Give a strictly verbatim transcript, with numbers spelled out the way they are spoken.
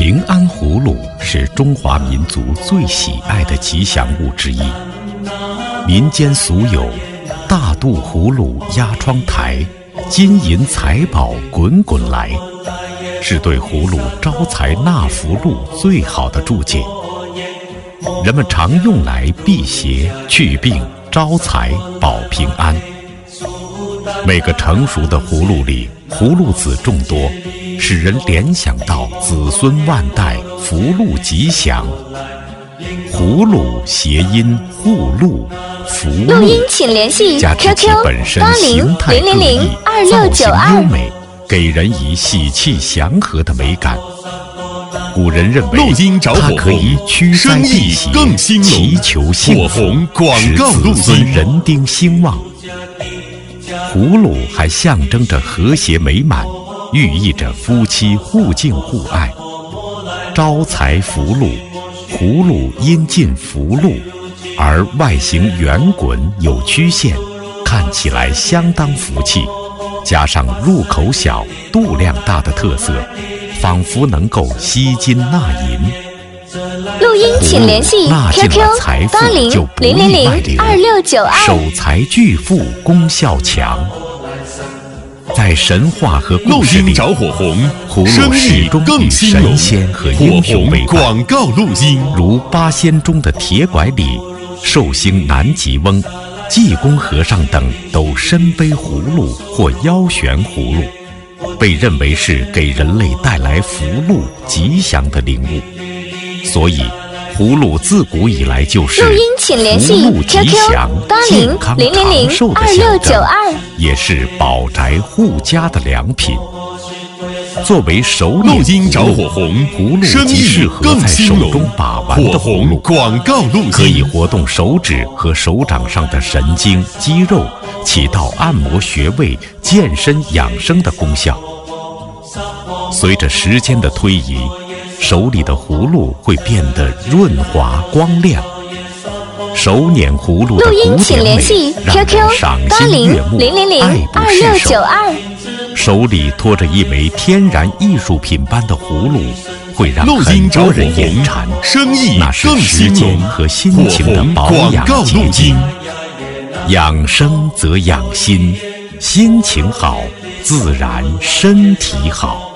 平安葫芦是中华民族最喜爱的吉祥物之一，民间俗有大肚葫芦压窗台，金银财宝滚滚来，是对葫芦招财纳福禄最好的注解。人们常用来辟邪、祛病、招财、保平安。每个成熟的葫芦里葫芦籽众多，使人联想到子孙万代、福禄吉祥。葫芦谐音护禄、福禄， 录音请联系加之 Q 其 Q 本身八形零零态各异零零二六造型九二优。美，给人以喜气祥和的美感。古人认为录音着火它可以红， 驱灾生意避邪、 更兴隆， 祈求幸福火红，广使告录子孙音。 人丁兴旺。葫芦还象征着和谐美满，寓意着夫妻互敬互爱，招财福禄。葫芦因尽福禄，而外形圆滚有曲线，看起来相当福气，加上入口小、度量大的特色，仿佛能够吸金纳银。 录音请联系纳进 Q 了 Q 财富八零就不零零零易外流， 二六九二。 守财巨富，功效强。在神话和故录事里， 音着火红， 葫芦生意始终与更兴隆神。仙和火英雄红为伴。 广告录音。 如八仙中的铁拐李、寿星南极翁、济公和尚等都身背葫芦或腰悬葫芦，被认为是给人类带来福禄吉祥的灵物。所以葫芦自古以来就是录音请联系福禄吉 Q Q 祥、 八零健康零零零长寿的二六象征， 九二。 也是保宅护家的良品。作为手录捻音着葫芦火红， 葫芦生极适意更合在手兴隆中把玩的火葫芦红，广告录音。 可以活动手指和手掌上的神经、肌肉，起到按摩穴位、健身养生的功效。随着时间的推移，手里的葫芦会变得润滑光亮。手捻葫芦的录音古典美请联系让 Q 人 Q 赏八零心悦目， 零零零爱不二六释手。 九二。 手里托着一枚天然艺术品般的葫芦，会让录很音着火多人眼红馋。， 生意那是更时兴隆。 间和心火情的红保养广告录结晶音。。 养生则养心，心情好，自然身体好。